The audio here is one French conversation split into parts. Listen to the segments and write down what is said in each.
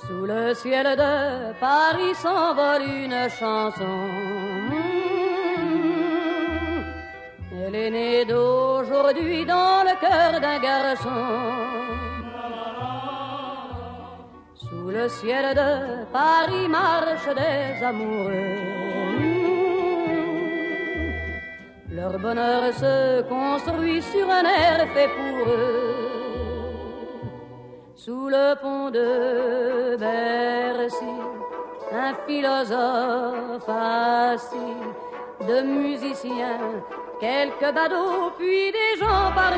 Sous le ciel de Paris s'envole une chanson. Elle est née d'aujourd'hui dans le cœur d'un garçon. Sous le ciel de Paris marchent des amoureux. Leur bonheur se construit sur un air fait pour eux. Sous le pont de Bercy, un philosophe assis, de musiciens, quelques badauds, puis des gens par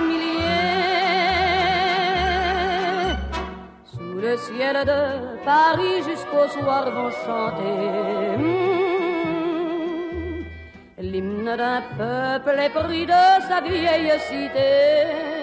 milliers. Sous le ciel de Paris jusqu'au soir vont chanter l'hymne d'un peuple épris de sa vieille cité.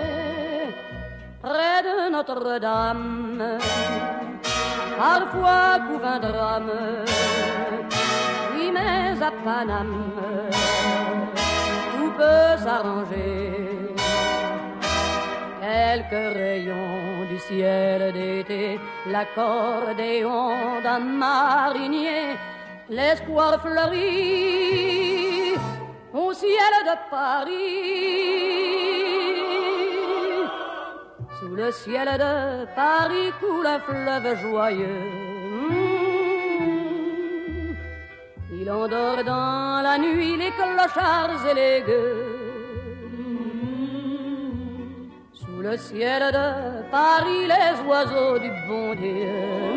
Près de Notre-Dame, parfois couvre un drame. Oui, mais à Paname, tout peut s'arranger. Quelques rayons du ciel d'été, l'accordéon d'un marinier, l'espoir fleurit au ciel de Paris. Sous le ciel de Paris coule un fleuve joyeux. Il endort dans la nuit les clochards et les gueux. Sous le ciel de Paris les oiseaux du bon Dieu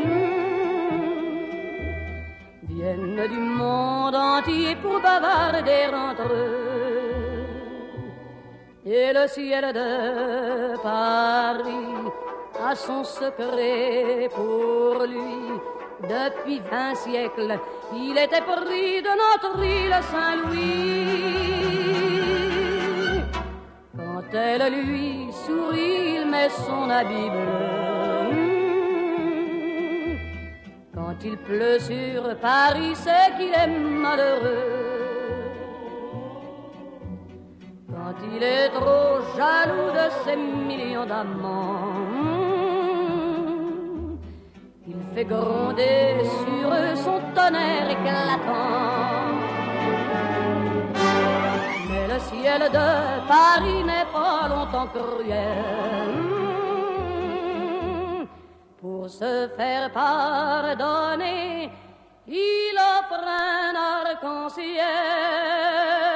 viennent du monde entier pour bavarder entre eux. Et le ciel de Paris a son secret pour lui. Depuis 20 siècles, il était pris de notre île Saint-Louis. Quand elle lui sourit, il met son habit bleu. Quand il pleut sur Paris, c'est qu'il est malheureux. Quand il est trop jaloux de ses millions d'amants, il fait gronder sur eux son tonnerre éclatant. Mais le ciel de Paris n'est pas longtemps cruel. Pour se faire pardonner, il offre un arc-en-ciel.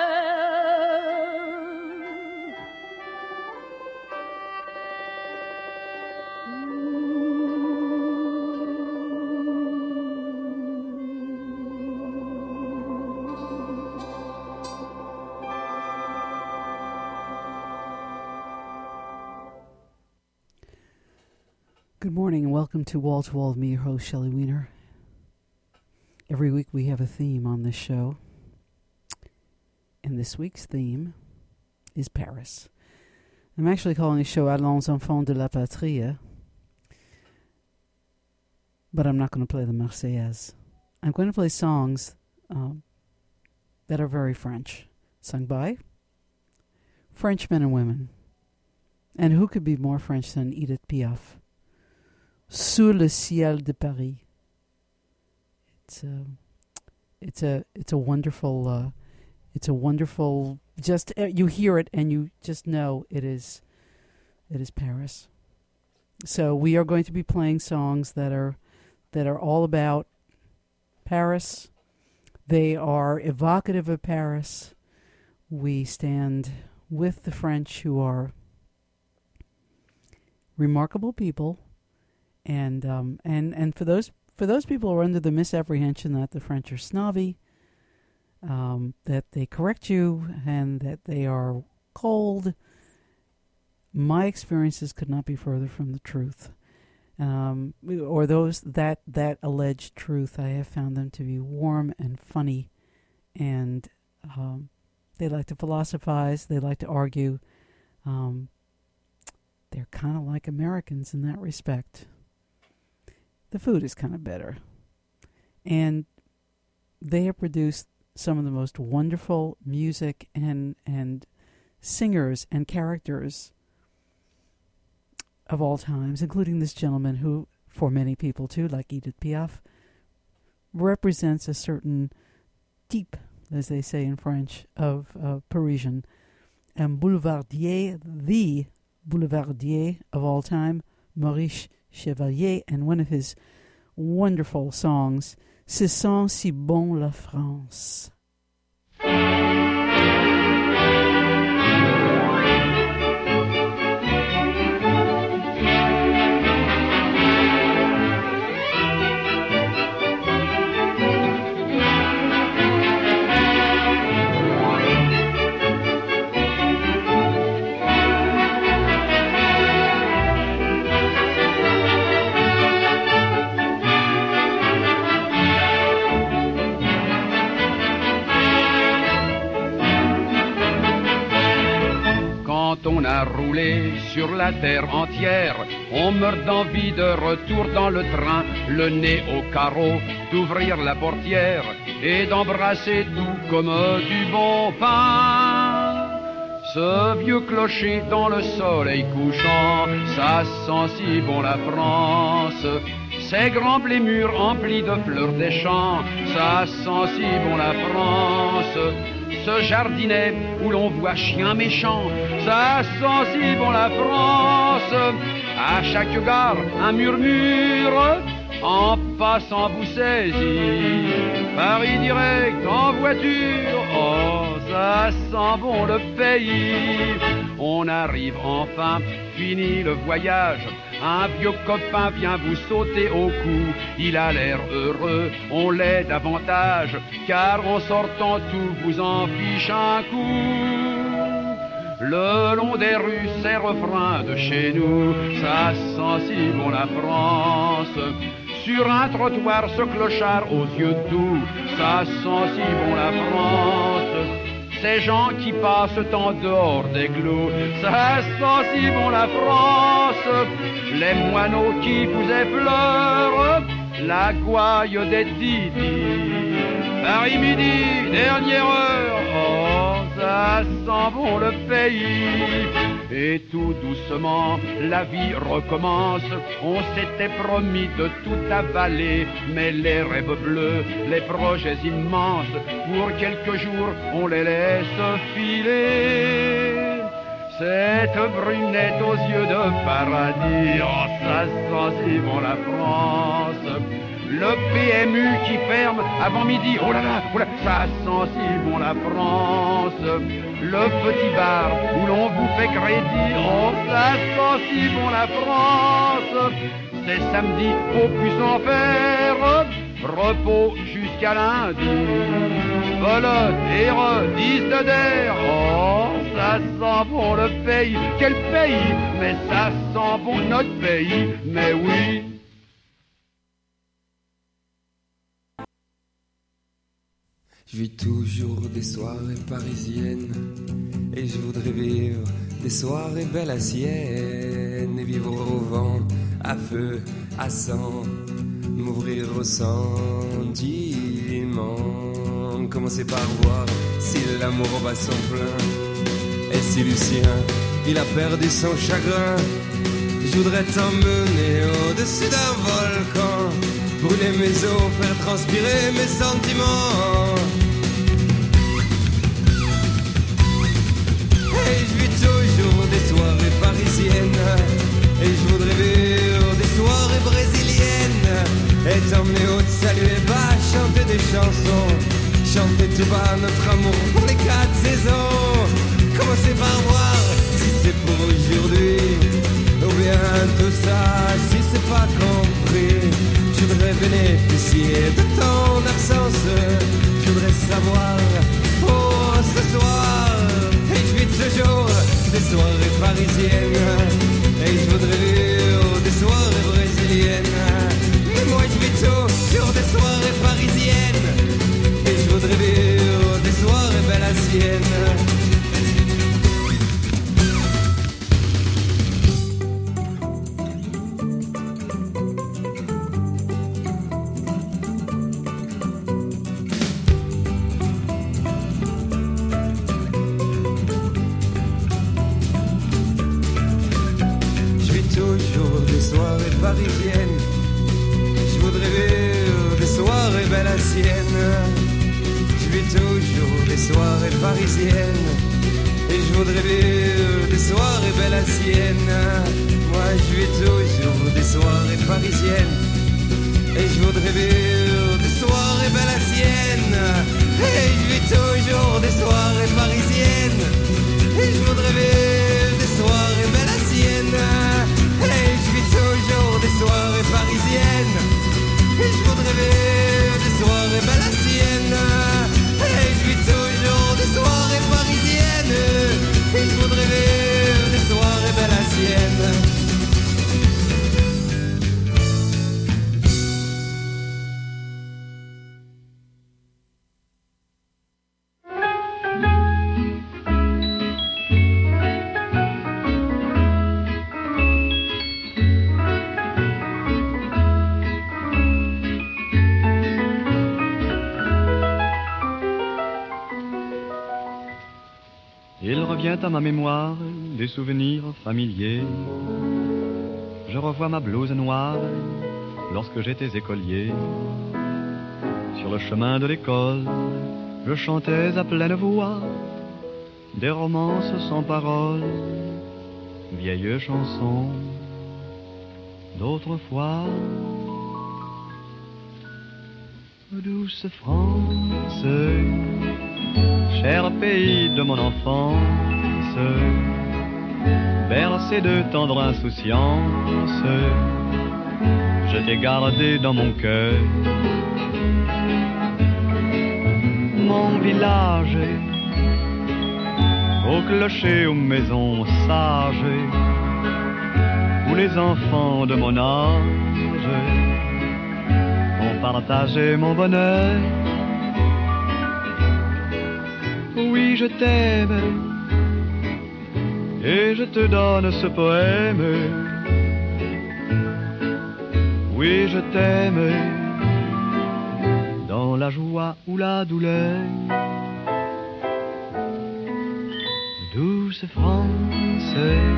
Good morning and welcome to Wall to Wall with me, your host, Shelley Wiener. Every week we have a theme on this show. And this week's theme is Paris. I'm actually calling the show Allons enfants de la patrie. But I'm not going to play the Marseillaise. I'm going to play songs that are very French, sung by French men and women. And who could be more French than Edith Piaf? Sous le ciel de Paris. It's a wonderful. Just you hear it and you just know it is Paris. So we are going to be playing songs that are all about Paris. They are evocative of Paris. We stand with the French, who are remarkable people. And for those people who are under the misapprehension that the French are snobby, that they correct you and that they are cold, my experiences could not be further from the truth. Or those that alleged truth, I have found them to be warm and funny, and they like to philosophize, they like to argue. They're kind of like Americans in that respect. The food is kind of better. And they have produced some of the most wonderful music and singers and characters of all times, including this gentleman who, for many people too, like Edith Piaf, represents a certain type, as they say in French, of Parisian. And Boulevardier, the Boulevardier of all time, Maurice Chevalier, and one of his wonderful songs, Ce sent si bon la France. On a roulé sur la terre entière, on meurt d'envie de retour dans le train, le nez au carreau, d'ouvrir la portière et d'embrasser tout comme du bon pain. Ce vieux clocher dans le soleil couchant, ça sent si bon la France. Ces grands blés mûrs emplis de fleurs des champs, ça sent si bon la France. Ce jardinet où l'on voit chien méchant, ça sent si bon la France. À chaque gare, un murmure, en passant vous saisit. Paris direct en voiture, oh, ça sent bon le pays. On arrive enfin, fini le voyage. Un vieux copain vient vous sauter au cou. Il a l'air heureux, on l'est davantage, car en sortant tout vous en fiche un coup. Le long des rues, ces refrains de chez nous, ça sent si bon la France. Sur un trottoir, ce clochard aux yeux doux, ça sent si bon la France. Ces gens qui passent en dehors des clous, ça sent si bon la France. Les moineaux qui vous effleurent, la gouaille des didis. Paris midi, dernière heure, oh, ça sent bon le pays. Et tout doucement, la vie recommence. On s'était promis de tout avaler, mais les rêves bleus, les projets immenses, pour quelques jours, on les laisse filer. Cette brunette aux yeux de paradis, oh, ça sent si bon la France. Le PMU qui ferme avant midi, oh là là, ça sent si bon la France. Le petit bar où l'on vous fait crédit, oh, ça sent si bon la France. C'est samedi, faut plus en faire, repos jusqu'à lundi. Volotte et redis d'air, oh, ça sent bon le pays. Quel pays? Mais ça sent bon notre pays, mais oui. Je vis toujours des soirées parisiennes et je voudrais vivre des soirées belles à sienne et vivre au vent, à feu, à sang, m'ouvrir au sentiment. Commencer par voir si l'amour bat son plein et si Lucien, il a perdu son chagrin. Je voudrais t'emmener au-dessus d'un volcan, brûler mes os, faire transpirer mes sentiments. Et je vis toujours des soirées parisiennes et je voudrais vivre des soirées brésiliennes et t'emmener au salut et bas, chanter des chansons, chanter tout bas notre amour pour les 4 saisons. Commencer par voir si c'est pour aujourd'hui ou bien tout ça si c'est pas compris. Je voudrais bénéficier de ton absence, je voudrais savoir pour ce soir. Et je vis toujours des soirées parisiennes et je voudrais vivre des soirées brésiliennes. Mais moi je vis toujours des soirées parisiennes et je voudrais vivre des soirées belles à sienne. Parisienne des soirées parisiennes. Et je voudrais vivre des soirées belles à Sienne. Moi je vis toujours des soirées parisiennes. Et je voudrais vivre des soirées belles à Sienne. Et je vis toujours des soirées parisiennes. Et je voudrais vivre des soirées belles à Sienne. Et je vis toujours des soirées parisiennes. Et je voudrais vivre des soirées belles à Sienne. Et je vis toujours des soirées parisiennes. Et je voudrais vivre des soirées belles à Sienne. Il revient à ma mémoire des souvenirs familiers. Je revois ma blouse noire lorsque j'étais écolier. Sur le chemin de l'école, je chantais à pleine voix des romances sans paroles, vieilles chansons d'autrefois. Douce France, cher pays de mon enfance, bercé de tendre insouciance, je t'ai gardé dans mon cœur. Mon village, au clocher, aux maisons sages, où les enfants de mon âge ont partagé mon bonheur. Oui, je t'aime, et je te donne ce poème. Oui, je t'aime, dans la joie ou la douleur. Douce France,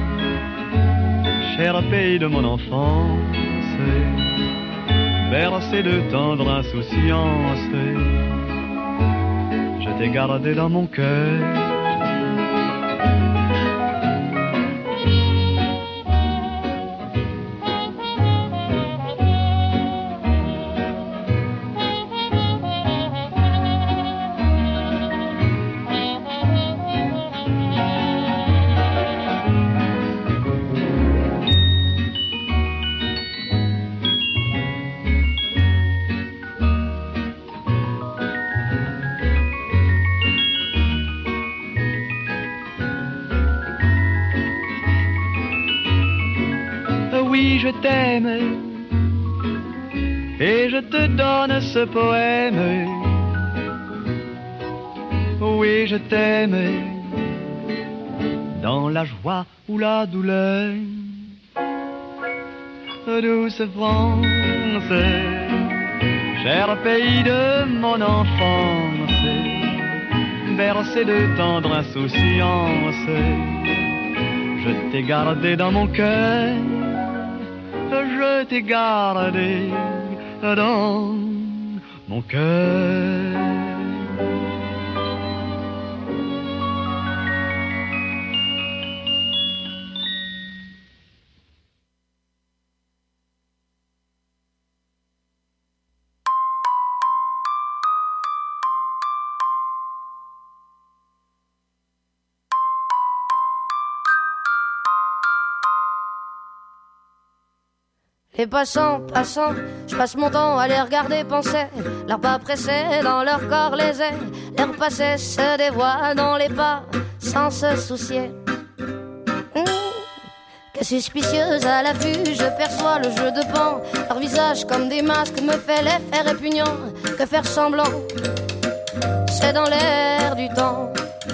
cher pays de mon enfance, bercé de tendre insouciance, je t'ai gardé dans mon cœur. Oui, je t'aime, et je te donne ce poème. Oui, je t'aime, dans la joie ou la douleur. Douce France, cher pays de mon enfance, bercé de tendre insouciance, je t'ai gardé dans mon cœur. Je t'ai gardé dans mon cœur. Les passants, je passe mon temps à les regarder penser. Leurs pas pressés dans leur corps lésés. L'air passé se dévoile dans les pas sans se soucier. Que suspicieuse à la vue, je perçois le jeu de pan. Leur visage comme des masques me fait l'effet répugnant. Que faire semblant, c'est dans l'air du temps.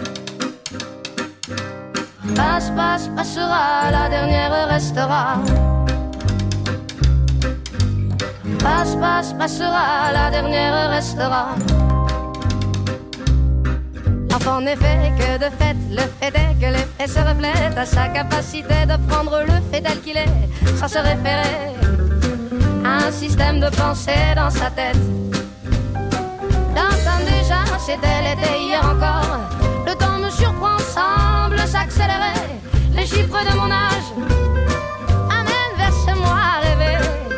Passe, passera, la dernière restera. Passe, passera, la dernière restera. L'enfant n'est fait que de fait, le fait est que l'effet se reflète à sa capacité de prendre le fait tel qu'il est, sans se référer à un système de pensée dans sa tête. Dans un déjà c'était l'été hier encore. Le temps me surprend, semble s'accélérer. Les chiffres de mon âge amènent vers ce moi rêvé.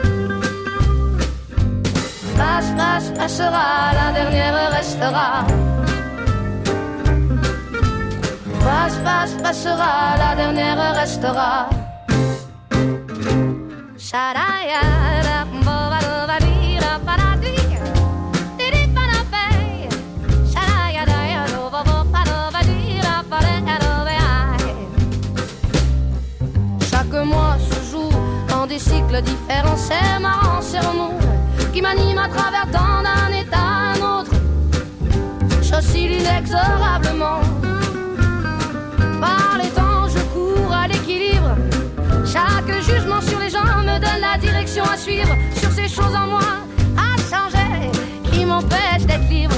Passe, passe, passera, la dernière restera. Passe, passe, passera, la dernière restera. Chaque mois se joue en des cycles différents. C'est marrant, c'est remous qui m'anime à travers tant d'un état à un autre. J'oscille inexorablement. Par les temps, je cours à l'équilibre. Chaque jugement sur les gens me donne la direction à suivre. Sur ces choses en moi à changer qui m'empêchent d'être libre.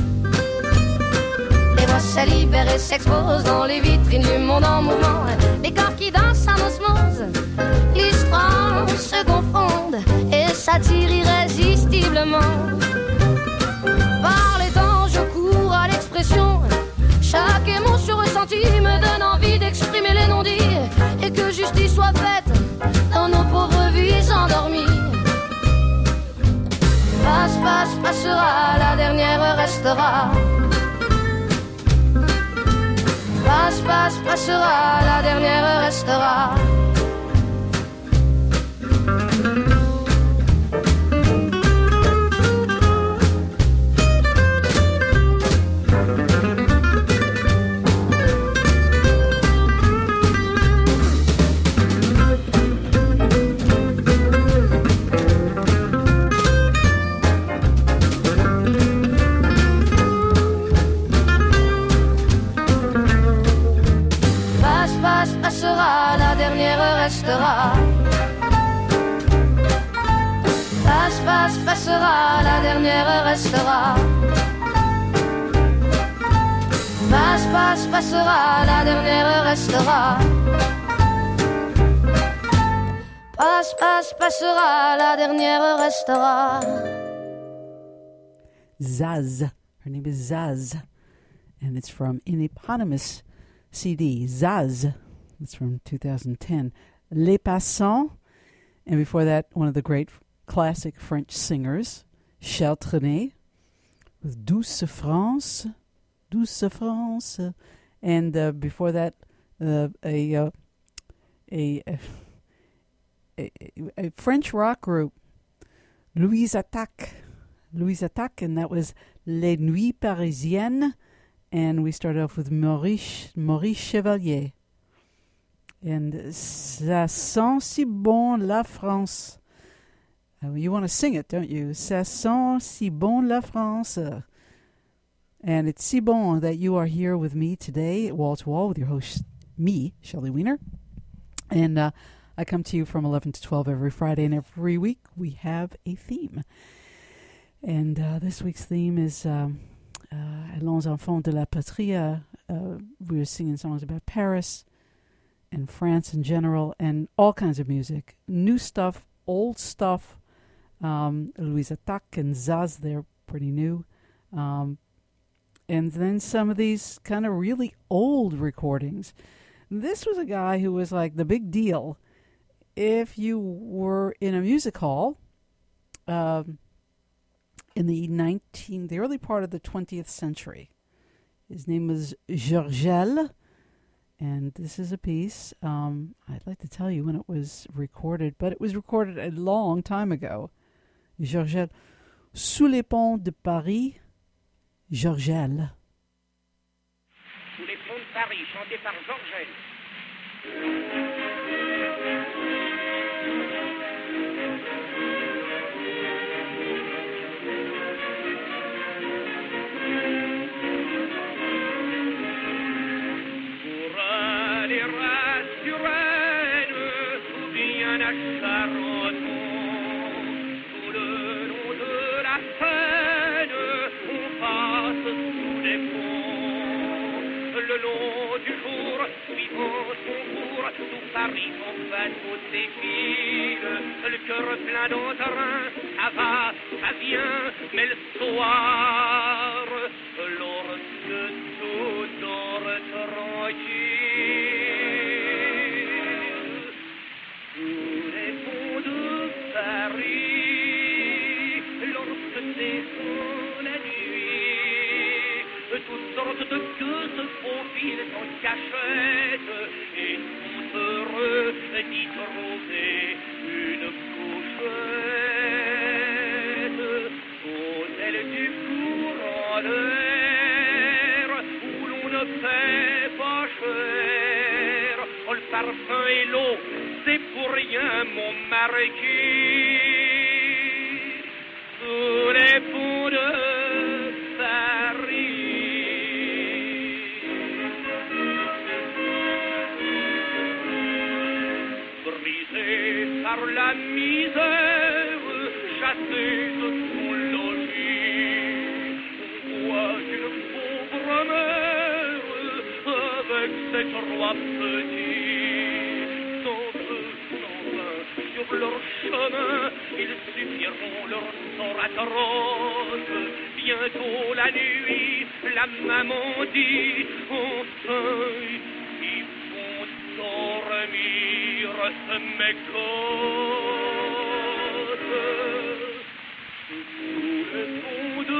Les voix se libèrent et s'exposent dans les vitrines du monde en mouvement. Les corps qui dansent en osmose, les strands se confondent et s'attirent irrésistiblement. Par les temps, je cours à l'expression. Chaque émotion ressentie me donne envie d'exprimer les non-dits et que justice soit faite dans nos pauvres vies endormies. Passe, passe, passera, la dernière restera. Passe, passe, passera, la dernière restera. Passera, la dernière restera. Passe, passe, passera, la dernière restera. Passe, passe, passera, la dernière restera. Passe, passe, passera, la dernière restera. Zaz. Her name is Zaz. And it's from an eponymous CD, Zaz. It's from 2010. Les Passants. And before that, one of the great classic French singers, Charles Trenet, with Douce France. Douce France. And before that, a French rock group, Louise Attaque, and that was Les Nuits Parisiennes. And we started off with Maurice Chevalier. And Ça sent si bon la France. You want to sing it, don't you? Ça sent si bon la France. And it's si bon that you are here with me today, wall to wall, with your host, me, Shelley Wiener. And I come to you from 11 to 12 every Friday, and every week we have a theme. And this week's theme is Allons enfants de la patrie. We were singing songs about Paris and France in general, and all kinds of music. New stuff, old stuff. Louise Attaque and Zaz, they're pretty new. And then some of these kind of really old recordings. This was a guy who was like the big deal if you were in a music hall in the early part of the 20th century. His name was Georgel, and this is a piece. I'd like to tell you when it was recorded, but it was recorded a long time ago. Georgel, Sous les ponts de Paris, Georgel. Sous les ponts de Paris, chanté par Georgel. Pour les races surennes, ou bien à Charenton, sous le nom de la Seine, on passe sous les ponts. Le long du jour, suivant son cours, tout Paris en bateau défile. Le cœur plein d'entrain, ça va, ça vient, mais le soir, l'eau sorte de queue se faufilent en cachette et sont heureux d'y trouver une couchette. Hôtel du courant d'air où l'on ne paie pas cher, le parfum et l'eau, c'est pour rien mon marquis. Sous les ponts de Paris, brisé par la misère, chassé de son logis, on voit une pauvre mère avec ses 3 petits, sans eux, sans un, sur leur chemin, ils subiront leur sort atroce. Bientôt la nuit, la maman dit, enfin, ils vont dormir mes côtes. Sous les ponts de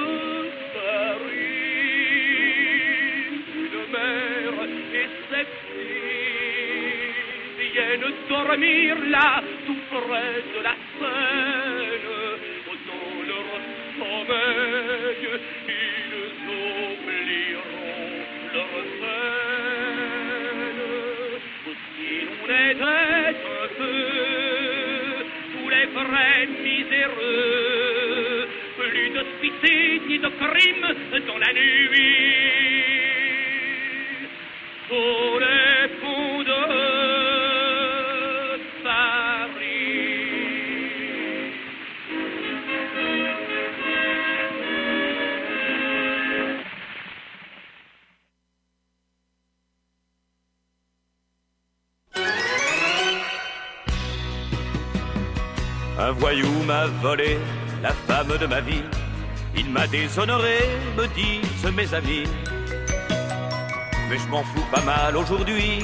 Paris, une mère et ses petits viennent dormir là, tout près de la Seine. Dans leur sommeil, ils oublieront leur peine. Si l'on était un peu tous les vrais miséreux, plus de suicide ni de crime dans la nuit. Sous les ponts de Un voyou m'a volé la femme de ma vie. Il m'a déshonoré, me disent mes amis. Mais je m'en fous pas mal aujourd'hui.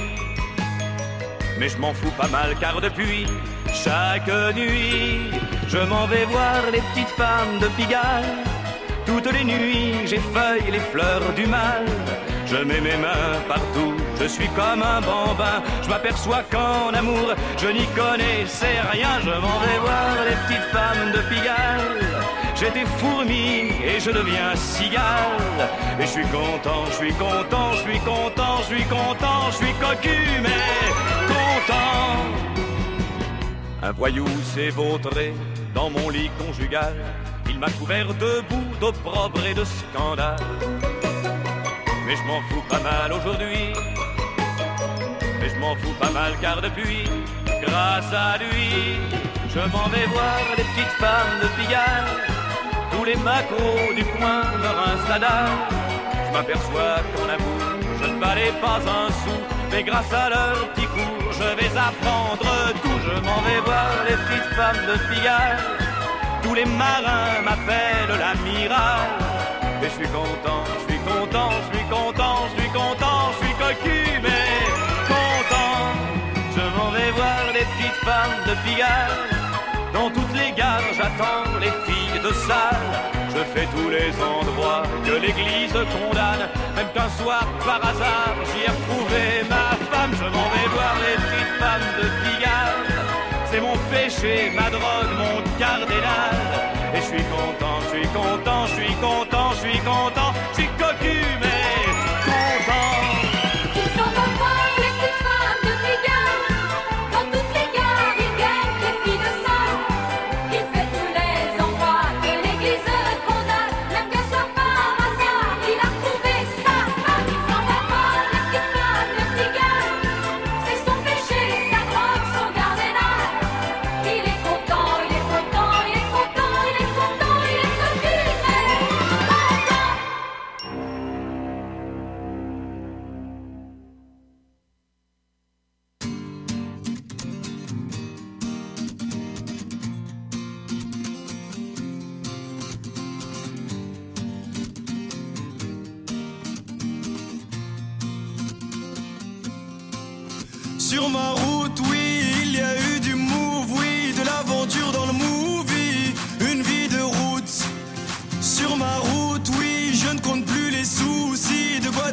Mais je m'en fous pas mal car depuis chaque nuit je m'en vais voir les petites femmes de Pigalle. Toutes les nuits j'effeuille les fleurs du mal. Je mets mes mains partout, je suis comme un bambin. Je m'aperçois qu'en amour, je n'y connaissais rien. Je m'en vais voir les petites femmes de Pigalle. J'étais fourmi et je deviens cigale. Et je suis content, je suis content, je suis content, je suis content, je suis cocu mais content. Un voyou s'est vautré dans mon lit conjugal. Il m'a couvert de boue, d'opprobre et de scandale. Mais je m'en fous pas mal aujourd'hui. Mais je m'en fous pas mal car depuis, grâce à lui, je m'en vais voir les petites femmes de Pigalle. Tous les macros du coin me rincent la dalle. Je m'aperçois qu'en amour, je ne valais pas un sou. Mais grâce à leur petit cours, je vais apprendre tout. Je m'en vais voir les petites femmes de Pigalle. Tous les marins m'appellent l'amiral. Et je suis content, je suis content, je suis content, je suis content, je suis cocu mais content. Je m'en vais voir les petites femmes de Pigalle. Dans toutes les gares j'attends les filles de salle. Je fais tous les endroits que l'église condamne. Même qu'un soir par hasard j'y ai retrouvé ma femme. Je m'en vais voir les petites femmes de Pigalle. C'est mon péché, ma drogue, mon cardinal. Et je suis content, je suis content, je suis content, je suis content, je suis cocu mais content. Ils sont en voir les petites femmes de Pigalle. Dans toutes les gares, ils viennent les filles de salle. Il fait tous les endroits que l'église condamne. Même qu'un soir par hasard, il a trouvé sa femme. Ils sont en voir les petites femmes de Pigalle. C'est son péché, sa drogue, son cardinal. Il est content, il est content, il est content, il est content, il est cocu mais content. Sur ma route, oui, il y a eu du move, oui, de l'aventure dans le movie, une vie de route. Sur ma route, oui, je ne compte plus les soucis, de quoi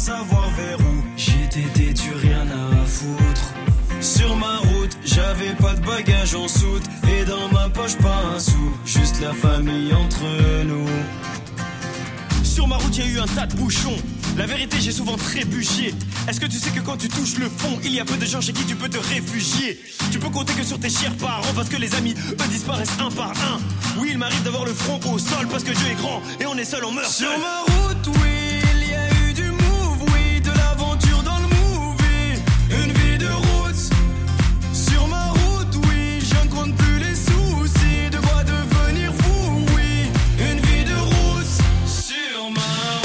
savoir vers où. J'étais têtu, rien à foutre. Sur ma route, j'avais pas de bagages en soute. Et dans ma poche, pas un sou. Juste la famille entre nous. Sur ma route, y a eu un tas de bouchons. La vérité, j'ai souvent trébuché. Est-ce que tu sais que quand tu touches le fond, il y a peu de gens chez qui tu peux te réfugier? Tu peux compter que sur tes chers parents, parce que les amis, eux, disparaissent un par un. Oui, il m'arrive d'avoir le front au sol, parce que Dieu est grand et on est seul, on meurt seul. Sur ma route, oui, il y a eu du move, oui, de l'aventure dans le movie. Une vie de route. Sur ma route, oui, je ne compte plus les soucis. De quoi devenir fou, oui. Une vie de route. Sur ma route.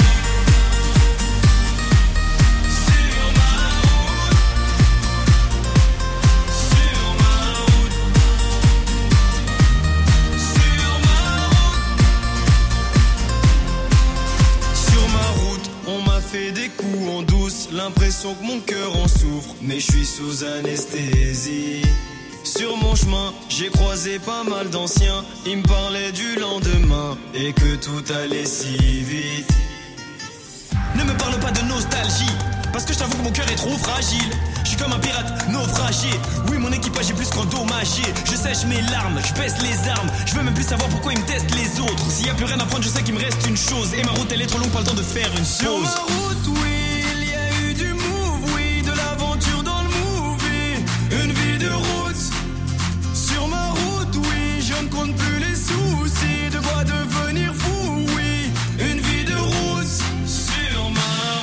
Fait des coups en douce, l'impression que mon cœur en souffre, mais je suis sous anesthésie. Sur mon chemin, j'ai croisé pas mal d'anciens, ils me parlaient du lendemain et que tout allait si vite. Ne me parle pas de nostalgie, parce que je t'avoue que mon cœur est trop fragile. Je suis comme un pirate naufragé. Oui, mon équipage est plus qu'endommagé. Je sèche mes larmes, je baisse les armes. Je veux même plus savoir pourquoi ils me testent les autres. S'il y a plus rien à prendre, je sais qu'il me reste une chose. Et ma route, elle est trop longue, pas le temps de faire une pause. Sur ma route, oui, il y a eu du move, oui, de l'aventure dans le movie. Une vie de route. Sur ma route, oui, je ne compte plus les soucis. De quoi devenir fou, oui. Une vie de route. Sur ma route.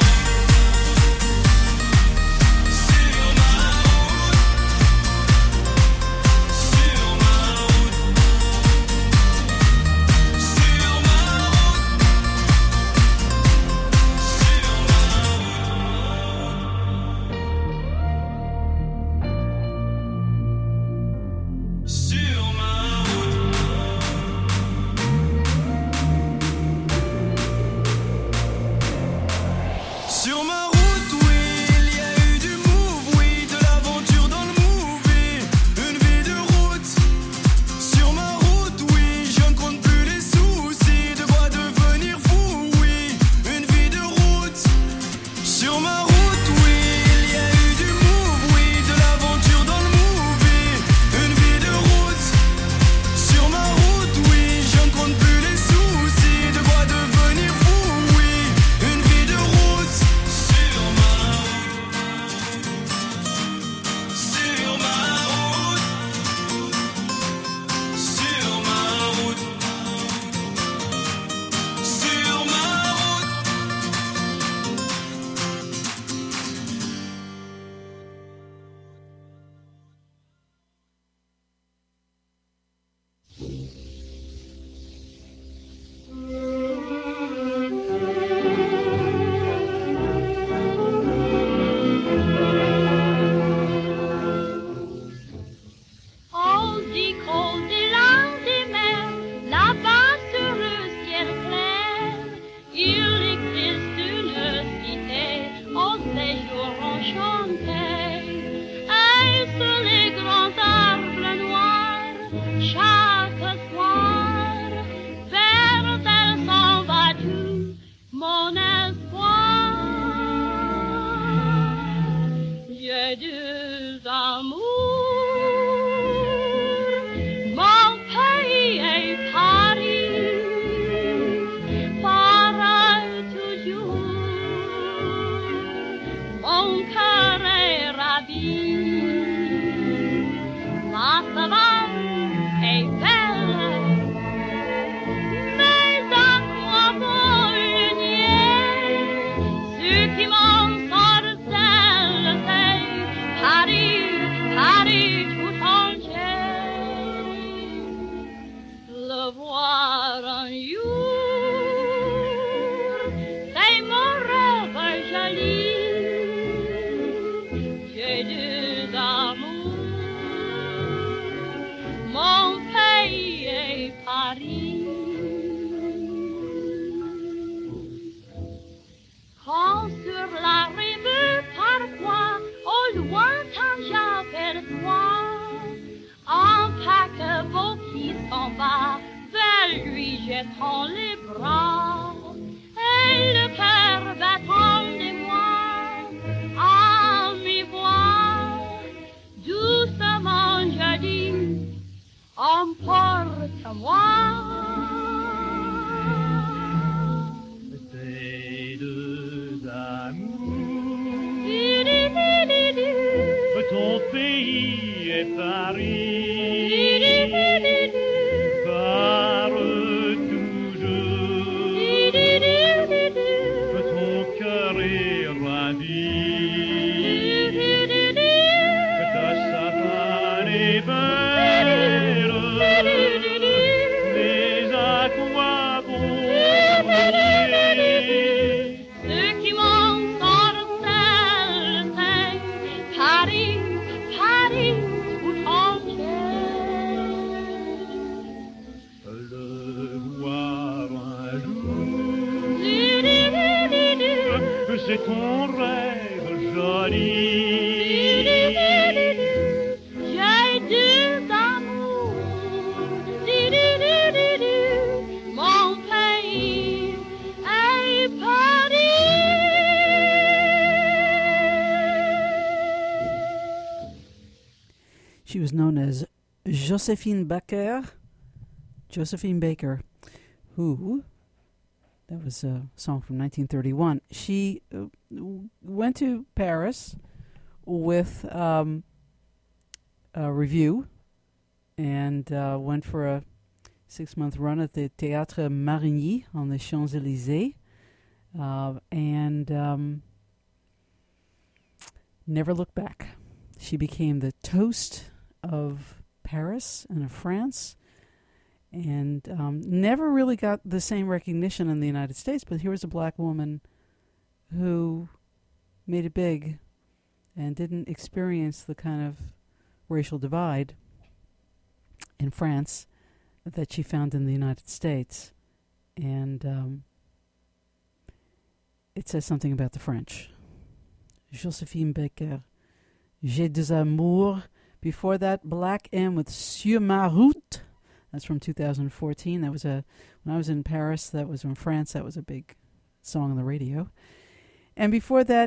Jetant les bras et le cœur battant des mois. emporte-moi. Ces deux amours, ton pays est Paris, parle toujours, ton cœur est ravi, ta savane est belle, mais à quoi bon nier Ceux qui m'ensorcellent, c'est Paris, Paris, tout entier. le voir un jour, c'est ton rêve joli. J'ai deux amours, mon pays est Paris. She was known as Josephine Baker, who, that was a song from 1931. She went to Paris with a review and went for a 6-month run at the Théâtre Marigny on the Champs-Élysées, and never looked back. She became the toast of Paris and of France, and never really got the same recognition in the United States, but here was a black woman who made it big and didn't experience the kind of racial divide in France that she found in the United States. And it says something about the French. Josephine Baker, J'ai deux amours. Before that, Black M with Sur ma route. That's from 2014. That was when I was in Paris. That was in France. That was a big song on the radio. And before that,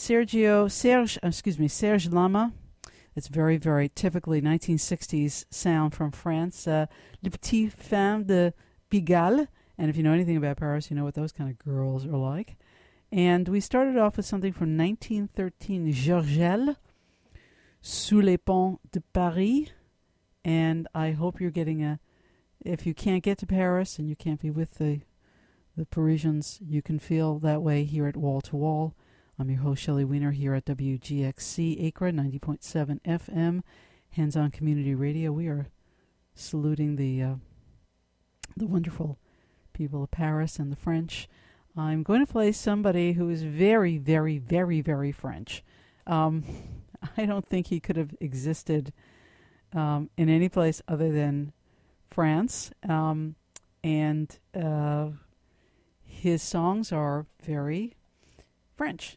Serge Lama. It's very, very typically 1960s sound from France. Le Petit Femme de Pigalle. And if you know anything about Paris, you know what those kind of girls are like. And we started off with something from 1913, Georgelle, Sous les ponts de Paris. And I hope you're getting if you can't get to Paris and you can't be with the Parisians, you can feel that way here at Wall to Wall. I'm your host, Shelley Wiener, here at WGXC Acre 90.7 FM, Hands-On Community Radio. We are saluting the wonderful people of Paris and the French. I'm going to play somebody who is very, very, very, very French. I don't think he could have existed in any place other than France. And his songs are very French.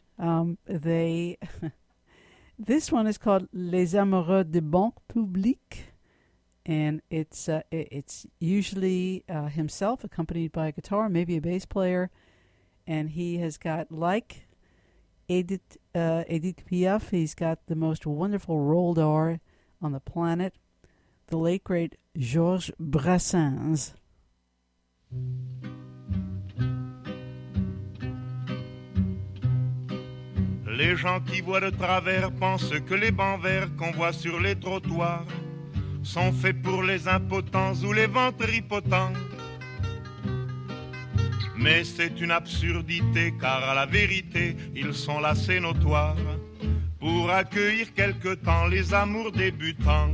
This one is called Les Amoureux de Banque Publique, and it's usually himself accompanied by a guitar, maybe a bass player, and he has got, like Edith Piaf, he's got the most wonderful rolled R on the planet, the late great Georges Brassens. Les gens qui voient de travers pensent que les bancs verts qu'on voit sur les trottoirs sont faits pour les impotents ou les ventripotents. Mais c'est une absurdité, car à la vérité, ils sont là, c'est notoire, pour accueillir quelque temps les amours débutants.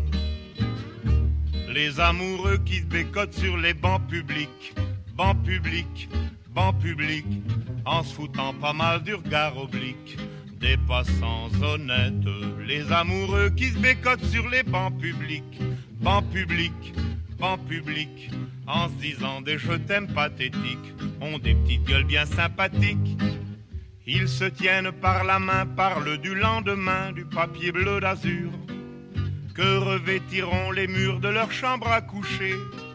Les amoureux qui se bécotent sur les bancs publics, bancs publics, bancs publics, en se foutant pas mal du regard oblique des passants honnêtes. Les amoureux qui se bécotent sur les bancs publics, bancs publics, bancs publics, en se disant des je t'aime pathétiques, ont des petites gueules bien sympathiques. Ils se tiennent par la main, parlent du lendemain, du papier bleu d'azur que revêtiront les murs de leur chambre à coucher.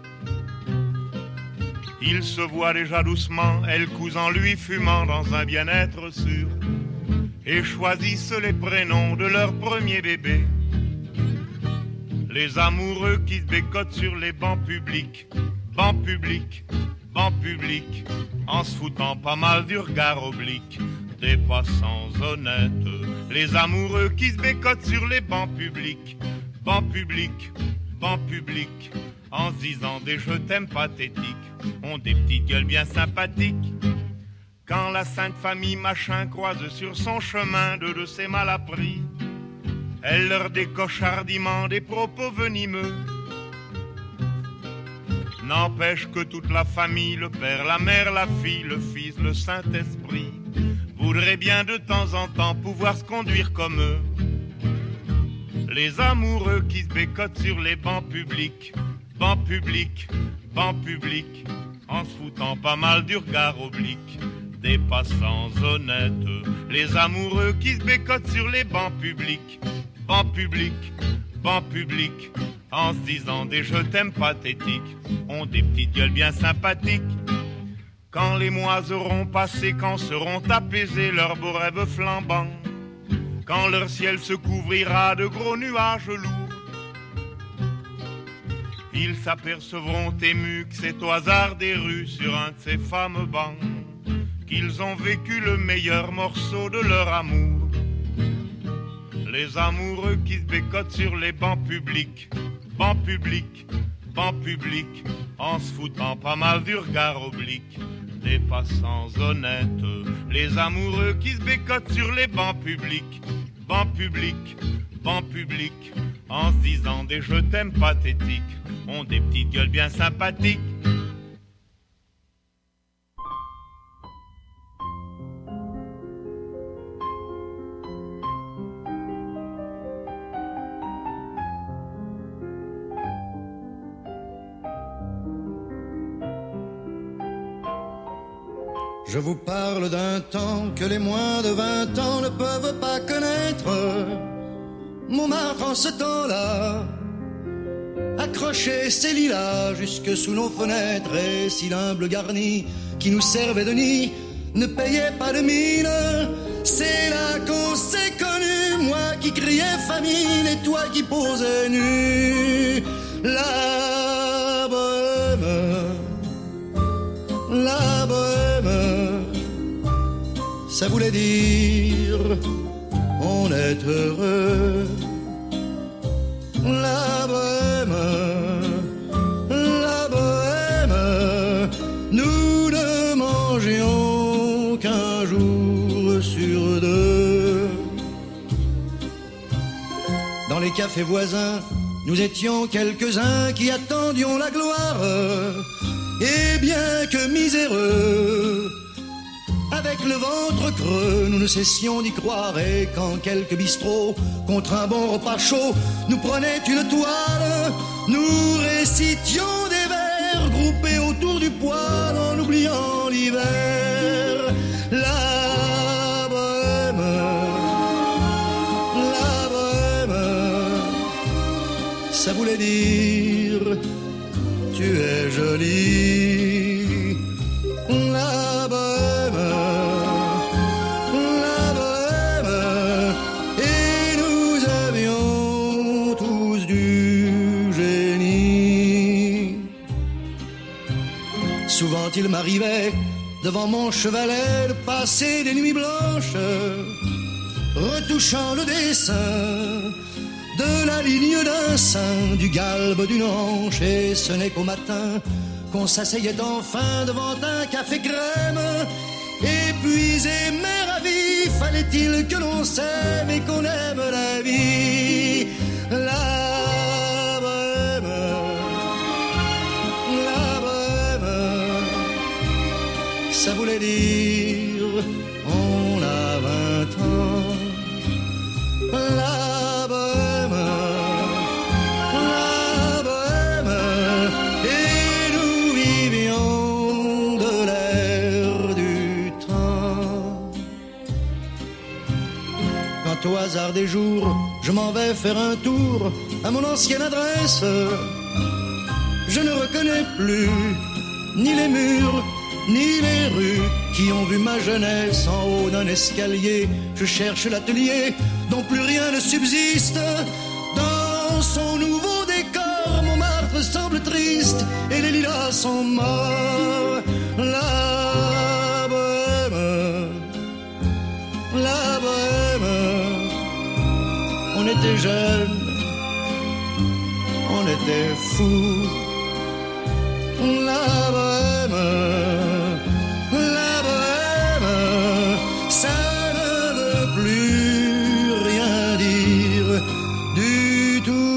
Ils se voient déjà doucement, elle couse en lui fumant dans un bien-être sûr, et choisissent les prénoms de leur premier bébé. Les amoureux qui se bécotent sur les bancs publics, bancs publics, bancs publics, en se foutant pas mal du regard oblique des passants honnêtes. Les amoureux qui se bécotent sur les bancs publics, bancs publics, bancs publics, en se disant des je t'aime pathétiques, ont des petites gueules bien sympathiques. Quand la sainte famille machin croise sur son chemin de ses malappris, elle leur décoche hardiment des propos venimeux. N'empêche que toute la famille, le père, la mère, la fille, le fils, le Saint-Esprit, voudraient bien de temps en temps pouvoir se conduire comme eux. Les amoureux qui se bécotent sur les bancs publics, bancs publics, bancs publics, en se foutant pas mal du regard oblique des passants honnêtes. Les amoureux qui se bécotent sur les bancs publics, bancs publics, bancs publics, en se disant des je t'aime pathétiques, ont des petites gueules bien sympathiques. Quand les mois auront passé, quand seront apaisés leurs beaux rêves flambants, quand leur ciel se couvrira de gros nuages lourds, ils s'apercevront émus que c'est au hasard des rues, sur un de ces fameux bancs, qu'ils ont vécu le meilleur morceau de leur amour. Les amoureux qui se bécotent sur les bancs publics, bancs publics, bancs publics, en se foutant pas mal du regard oblique des passants honnêtes. Les amoureux qui se bécotent sur les bancs publics, bancs publics, bancs publics, en se disant des je t'aime pathétiques, ont des petites gueules bien sympathiques. Je vous parle d'un temps que les moins de 20 ans ne peuvent pas connaître. Montmartre en ce temps-là accrochait ses lilas jusque sous nos fenêtres, et si l'humble garni qui nous servait de nid ne payait pas de mine, c'est là qu'on s'est connus, moi qui criais famine et toi qui posais nu. La bohème, la bohème, ça voulait dire on est heureux. La bohème, nous ne mangions qu'un jour sur deux. Dans les cafés voisins, nous étions quelques-uns qui attendions la gloire. Et bien que miséreux, avec le ventre creux, nous ne cessions d'y croire. Et quand quelques bistrots, contre un bon repas chaud, nous prenaient une toile, nous récitions des vers groupés autour du poêle en oubliant l'hiver. La bohème, ça voulait dire tu es jolie. La bohème, et nous avions tous du génie. Souvent il m'arrivait devant mon chevalet de passer des nuits blanches, retouchant le dessin de la ligne d'un sein, du galbe d'une hanche, et ce n'est qu'au matin qu'on s'asseyait enfin devant un café crème. Épuisé mais ravi, fallait-il que l'on s'aime et qu'on aime la vie. La bohème, ça voulait dire on a 20 ans. La bohème, et nous vivions de l'air du temps. Quand au hasard des jours, je m'en vais faire un tour à mon ancienne adresse, je ne reconnais plus ni les murs, ni les rues qui ont vu ma jeunesse en haut d'un escalier. Je cherche l'atelier dont plus rien ne subsiste dans son nouveau triste et les lilas sont morts. La bohème, on était jeunes, on était fous. La bohème, ça ne veut plus rien dire du tout.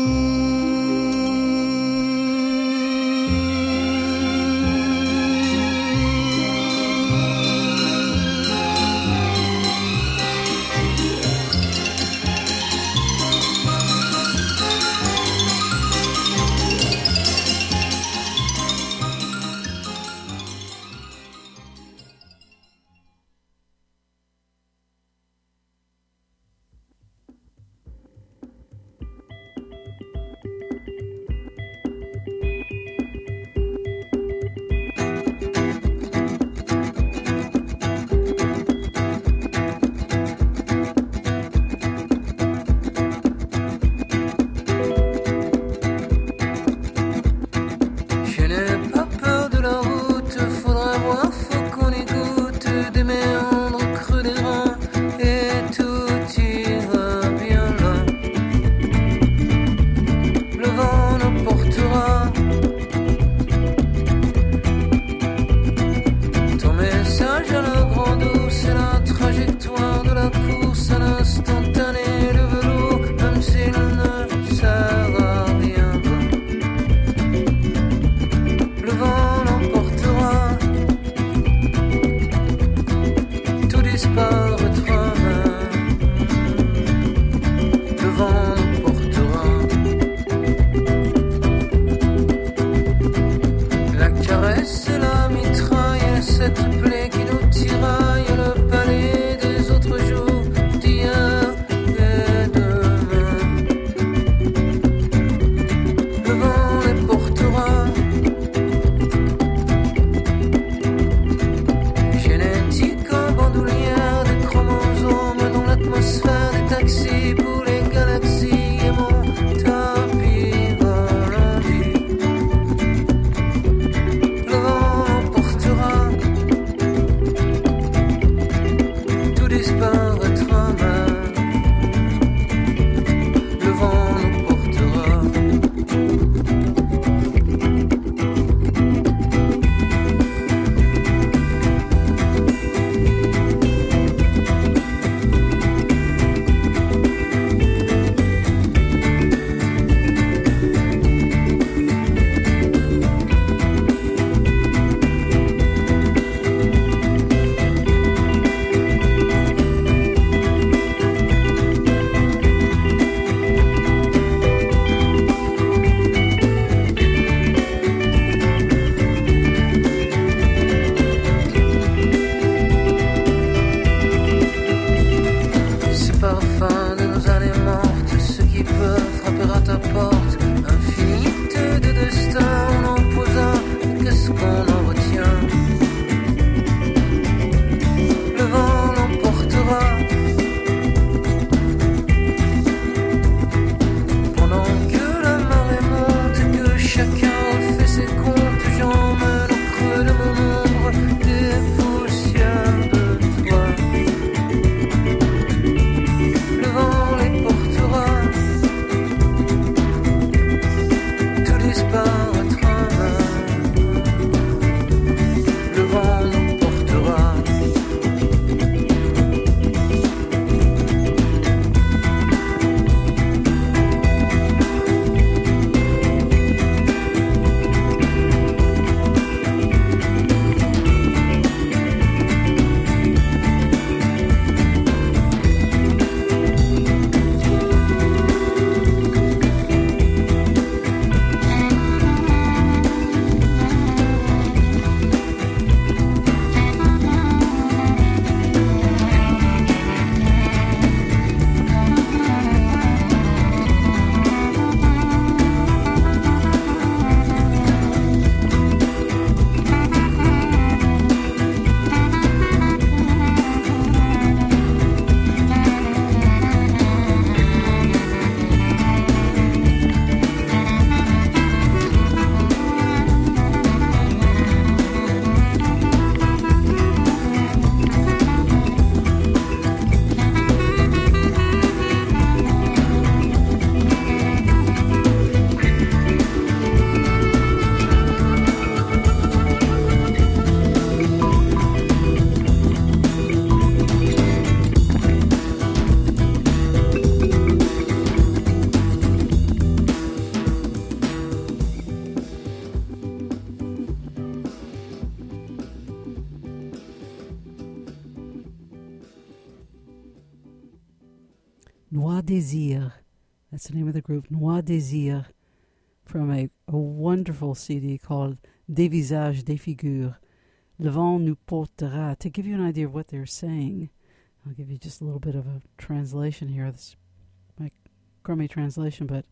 Noir Désir. That's the name of the group, Noir Désir, from a wonderful CD called Des Visages, des Figures. Le vent nous portera. To give you an idea of what they're saying, I'll give you just a little bit of a translation here. This is my crummy translation, but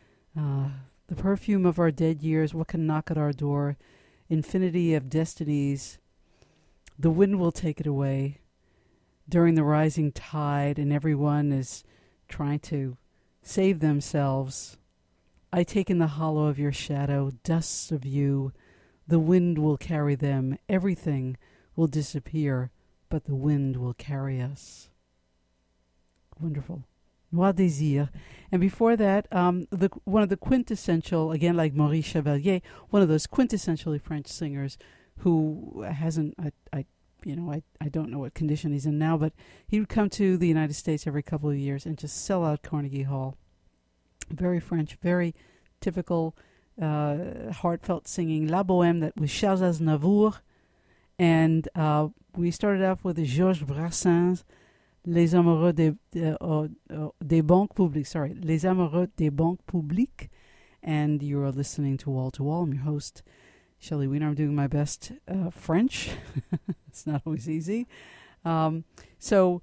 the perfume of our dead years, what can knock at our door? Infinity of destinies, the wind will take it away during the rising tide, and everyone is trying to save themselves. I take in the hollow of your shadow, dusts of you. The wind will carry them. Everything will disappear, but the wind will carry us. Wonderful. Noir Désir. And before that, one of the quintessential, again like Maurice Chevalier, one of those quintessentially French singers who hasn't, I don't know what condition he's in now, but he would come to the United States every couple of years and just sell out Carnegie Hall. Very French, very typical, heartfelt singing. La Bohème, that was Charles Aznavour. And we started off with Georges Brassens, Les Amoureux des Banques Publiques. Sorry, Les Amoureux des Banques Publiques. And you're listening to Wall to Wall. I'm your host, Shelley Wiener. I'm doing my best French. It's not always easy. So,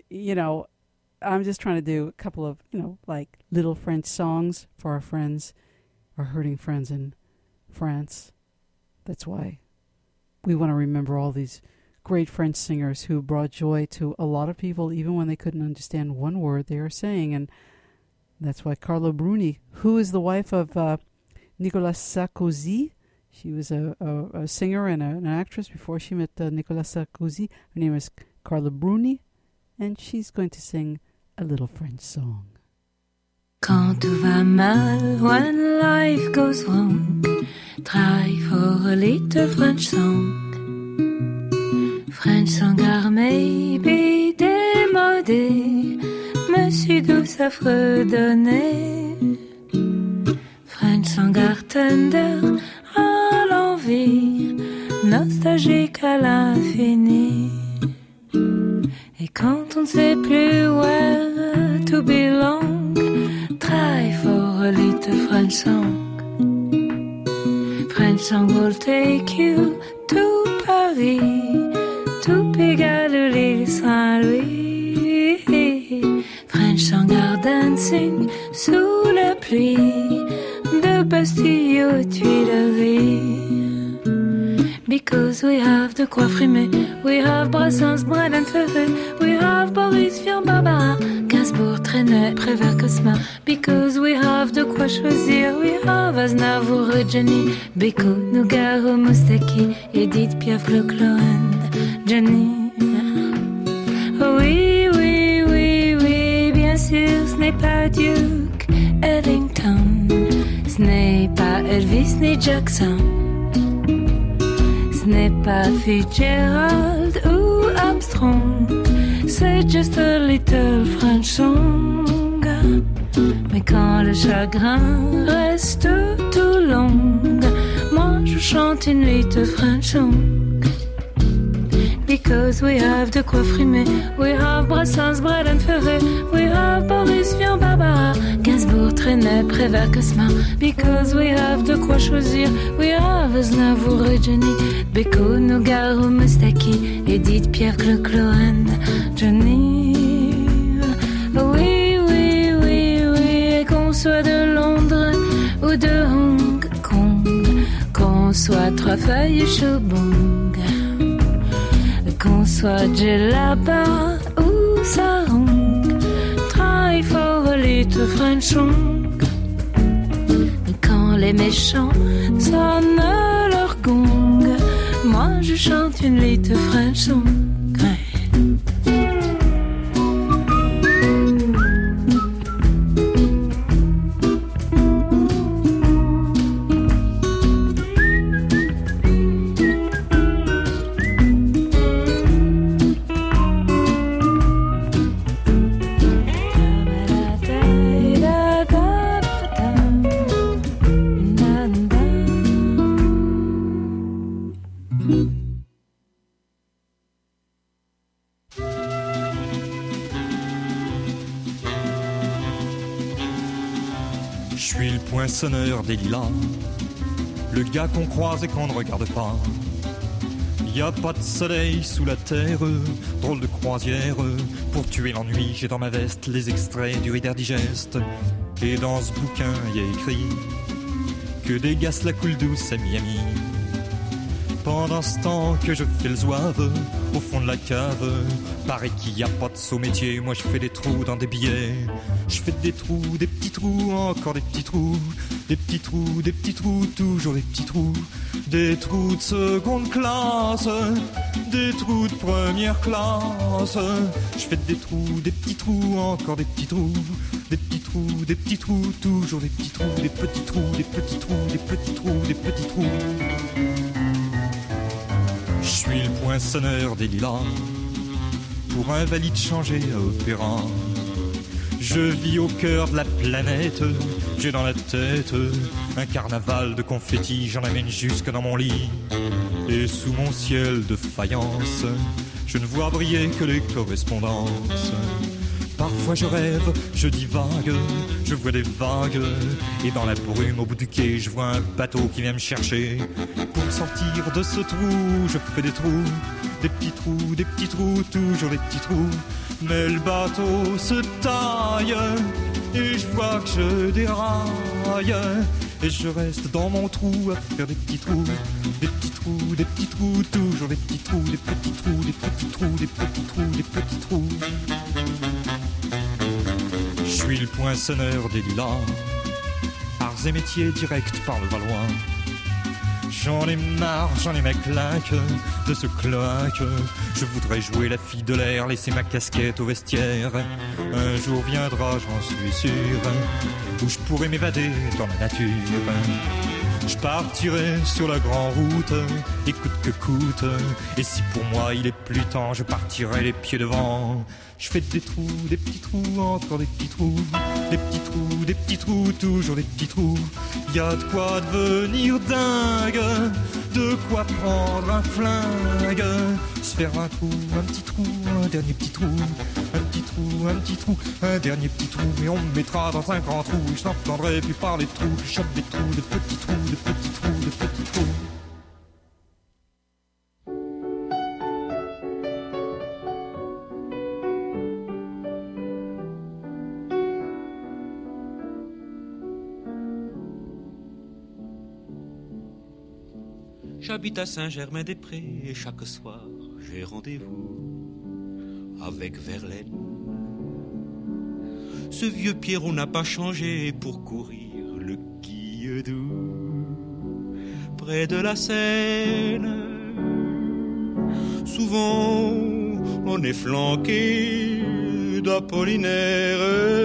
I'm just trying to do a couple of, like little French songs for our friends, our hurting friends in France. That's why we want to remember all these great French singers who brought joy to a lot of people, even when they couldn't understand one word they were saying. And that's why Carla Bruni, who is the wife of Nicolas Sarkozy, she was a singer and an actress before she met Nicolas Sarkozy. Her name is Carla Bruni, and she's going to sing a little French song. Quand tout va mal, when life goes wrong, try for a little French song. French song are maybe démodé, Monsieur Douce a fredonné. French song are tender, à l'envie, nostalgique à l'infini. Et quand on ne sait plus where to belong, try for a little French song. French song will take you to Paris, to Pigalle ou l'île Saint-Louis. French song are dancing sous la pluie de Bastille aux Tuileries. Because we have de quoi frimer, we have Brassens, Brel and Ferré, we have Boris Vian, Barbara, Gainsbourg, Trenet, Prévert, Cosma. Because we have de quoi choisir, we have Aznavour et Jenny, Beko, Nougaro, Moustaki, Edith Piaf, Clo-Clo and Jenny. Oui, oui, oui, oui, bien sûr, ce n'est pas Duke Ellington, ce n'est pas Elvis ni Jackson. Ce n'est pas Fitzgerald ou Armstrong, c'est just a little French song. Mais quand le chagrin reste tout long, moi je chante une little French song. Because we have de quoi frimer, we have Brassens, Brel and Ferré, we have Boris Vian, Barbara, Gainsbourg, Trenet, Prévert, Cosma. Because we have de quoi choisir, we have Aznavour et Jenny, Beko, Nougaro, Moustaki, Edith Piaf, Clo-Clo and Johnny. Oui, oui, oui, oui, et qu'on soit de Londres ou de Hong Kong, qu'on soit Trois-Feuilles et Chobong, qu'on soit Djellaba ou Sarong, try for a little French song. Quand les méchants sonnent leur gong, moi je chante une little French song. poinçonneur des lilas, le gars qu'on croise et qu'on ne regarde pas. Y a pas de soleil sous la terre, drôle de croisière. Pour tuer l'ennui, j'ai dans ma veste les extraits du Reader Digest. Et dans ce bouquin, y a écrit que des gaz la coule douce à Miami. Pendant ce temps que je fais le zouave au fond de la cave, paraît qu'il y a pas de saut métier. Moi je fais des trous dans des billets. Je fais des trous, des petits trous, encore des petits trous. Des petits trous, des petits trous, toujours des petits trous. Des trous de seconde classe, des trous de première classe. Je fais des trous, des petits trous, encore des petits trous. Des petits trous, des petits trous, toujours des petits trous. Des petits trous, des petits trous, des petits trous, des petits trous. Je suis le poinçonneur des lilas, pour invalide changé à opéra. Je vis au cœur de la planète, j'ai dans la tête un carnaval de confettis, j'en amène jusque dans mon lit. Et sous mon ciel de faïence, je ne vois briller que les correspondances. Parfois je rêve, je divague, je vois des vagues. Et dans la brume au bout du quai, je vois un bateau qui vient me chercher. Pour sortir de ce trou, je fais des trous. Des petits trous, toujours des petits trous. Mais le bateau se taille, et je vois que je déraille. Et je reste dans mon trou à faire des petits trous. Des petits trous, des petits trous, toujours des petits trous. Des petits trous, des petits trous, des petits trous, des petits trous. Je suis le poinçonneur des lilas, arts et métiers direct par le Valois. J'en ai marre, j'en ai ma claque de ce cloaque. Je voudrais jouer la fille de l'air, laisser ma casquette au vestiaire. Un jour viendra, j'en suis sûr, où je pourrai m'évader dans la nature. Je partirai sur la grande route, et coûte que coûte. Et si pour moi il est plus temps, je partirai les pieds devant. Je fais des trous, des petits trous, encore des petits trous. Des petits trous, des petits trous, toujours des petits trous. Y a de quoi devenir dingue, de quoi prendre un flingue. Se faire un trou, un petit trou, un dernier petit trou. Un petit trou, un petit trou, un dernier petit trou. Et on me mettra dans un grand trou, et je n'entendrai plus parler de trous. Je chope des trous, de petits trous, de petits trous, de petits trous. J'habite à Saint-Germain-des-Prés et chaque soir j'ai rendez-vous avec Verlaine. Ce vieux Pierrot n'a pas changé pour courir le Guilledou. Près de la Seine, souvent on est flanqué d'Apollinaire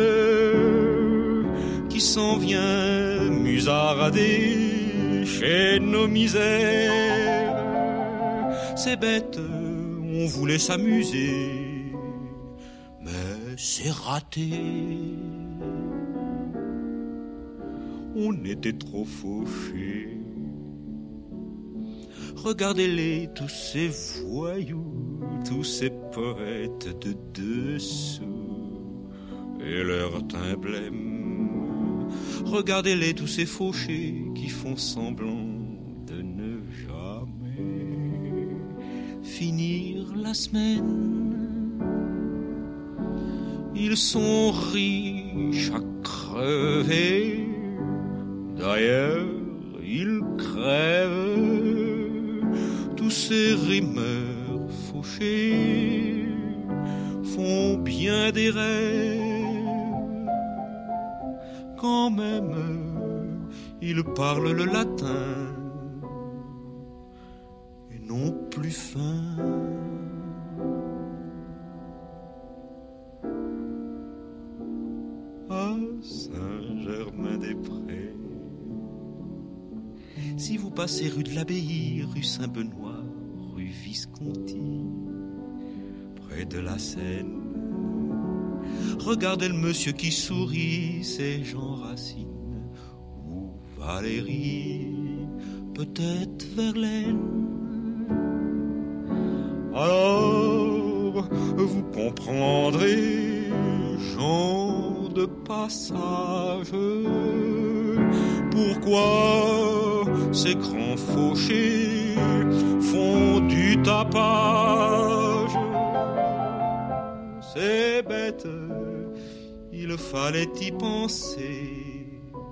qui s'en vient musarader chez nos misères. C'est bête, on voulait s'amuser, mais c'est raté. On était trop fauchés. Regardez-les, tous ces voyous, tous ces poètes de dessous, et leur teint blême. Regardez-les, tous ces fauchés qui font semblant de ne jamais finir la semaine. Ils sont riches à crever, d'ailleurs ils crèvent. Tous ces rimeurs fauchés font bien des rêves. Quand même, ils parlent le latin et n'ont plus faim. À Saint-Germain-des-Prés, si vous passez rue de l'Abbaye, rue Saint-Benoît, rue Visconti, près de la Seine, regardez le monsieur qui sourit, c'est Jean Racine ou Valérie, peut-être Verlaine. Alors vous comprendrez, gens de passage, Pourquoi ces grands fauchés font du tapage? C'est bête, il fallait y penser.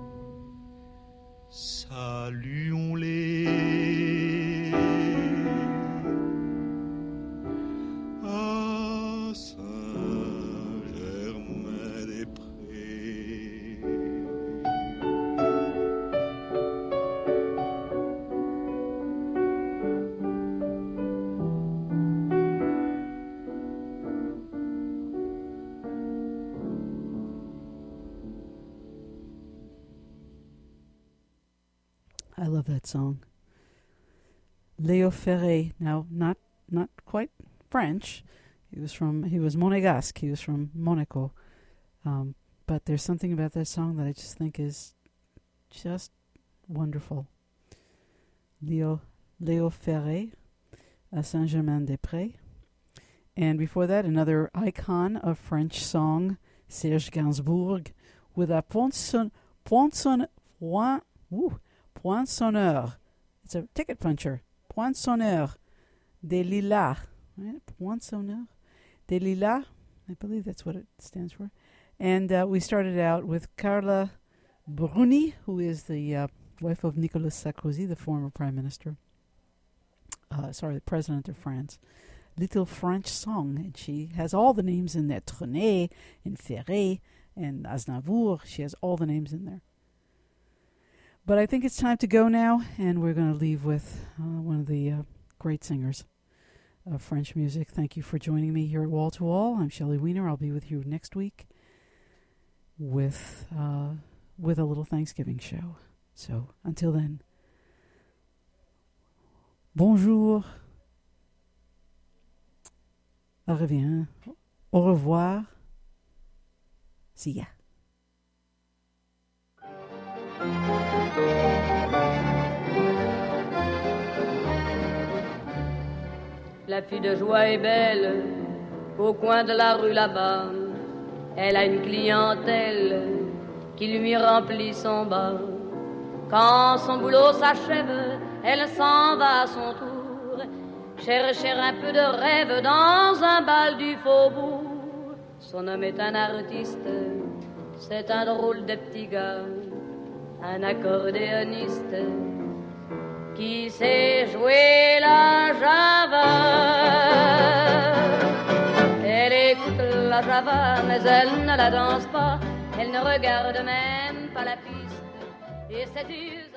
Saluons-les à Saint-Germain-des-Prés. I love that song. Léo Ferré, now not quite French. He was Monégasque. He was from Monaco. But there's something about that song that I just think is just wonderful. Léo Ferré, à Saint-Germain-des-Prés. And before that, another icon of French song, Serge Gainsbourg, with a poinçonneur. It's a ticket puncher. Poinçonneur des Lilas. Right? Poinçonneur des Lilas. I believe that's what it stands for. And we started out with Carla Bruni, who is the wife of Nicolas Sarkozy, the former prime minister. The president of France. Little French song. And she has all the names in there. Trenet and Ferré and Aznavour. She has all the names in there. But I think it's time to go now, and we're going to leave with one of the great singers of French music. Thank you for joining me here at Wall to Wall. I'm Shelley Weiner. I'll be with you next week with a little Thanksgiving show. So until then, bonjour, au revoir, au revoir, see ya. La fille de joie est belle, au coin de la rue là-bas. Elle a une clientèle qui lui remplit son bas. Quand son boulot s'achève, elle s'en va à son tour chercher un peu de rêve dans un bal du faubourg. Son homme est un artiste, c'est un drôle de petit gars, un accordéoniste qui sait jouer la java. Elle écoute la java, mais elle ne la danse pas. Elle ne regarde même pas la piste et ses yeux